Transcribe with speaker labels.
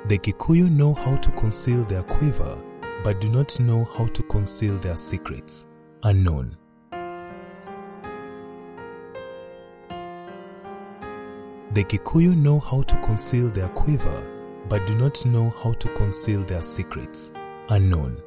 Speaker 1: The Kikuyu know how to conceal their quiver, but do not know how to conceal their secrets. Unknown. The Kikuyu know how to conceal their quiver, but do not know how to conceal their secrets. Unknown.